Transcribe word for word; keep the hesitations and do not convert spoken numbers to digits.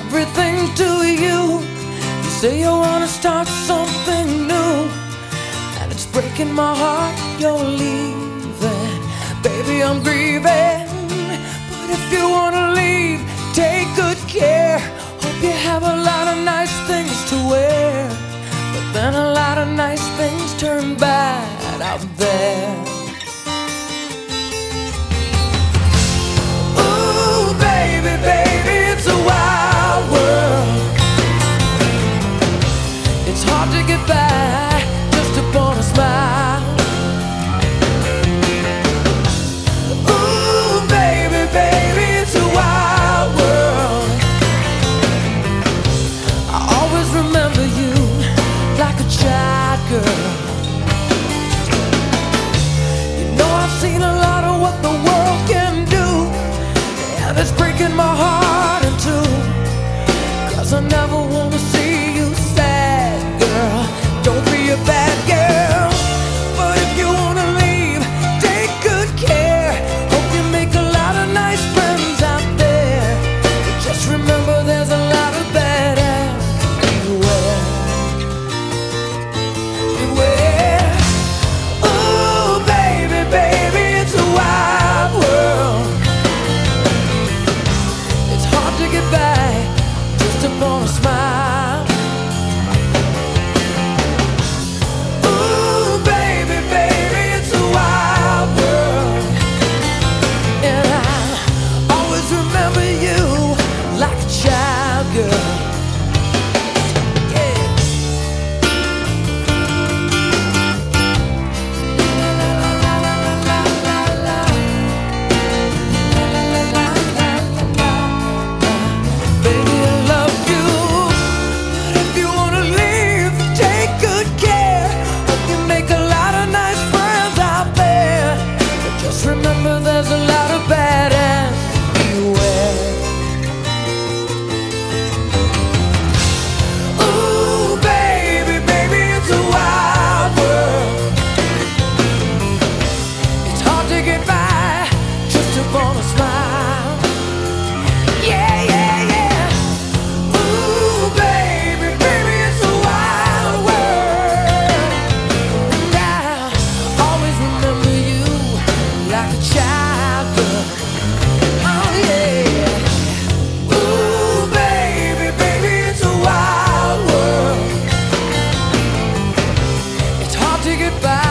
everything to you. You say you wanna start something new, and it's breaking my heart you're leaving. Baby, I'm grieving, but if you wanna leave, take good care. Hope you have a lot of nice things to wear, but then a lot of nice things turn bad out there. Ooh, baby, baby, it's a wild world. It's hard to get by just upon a smile. Ooh, baby, baby, it's a wild world. I always remember you like a child girl. You know I've seen a lot of what the world can do, and it's breaking my heart in two, 'cause I never wanna see you sad, girl. Don't be a bad girl, but if you wanna leave, take good care. Hope you make a lot of nice friends out there, but just remember there's a lot of bad ass. Beware, beware. Ooh, baby, baby, it's a wild world. It's hard to get by just upon a smile. Ooh, baby, baby, it's a wild world, and I always remember you like a child girl. Yeah. Baby, I love you, but if you wanna leave, take good care. Hope you make a lot of nice friends out there, but just remember there's a lot of bad ass. Beware. Ooh, baby, baby, it's a wild world. It's hard to get by just upon a smile. Yeah, yeah, yeah. Ooh, baby, baby, it's a wild world, and I always remember you like a child girl. Oh yeah. Ooh, baby, baby, it's a wild world. It's hard to get by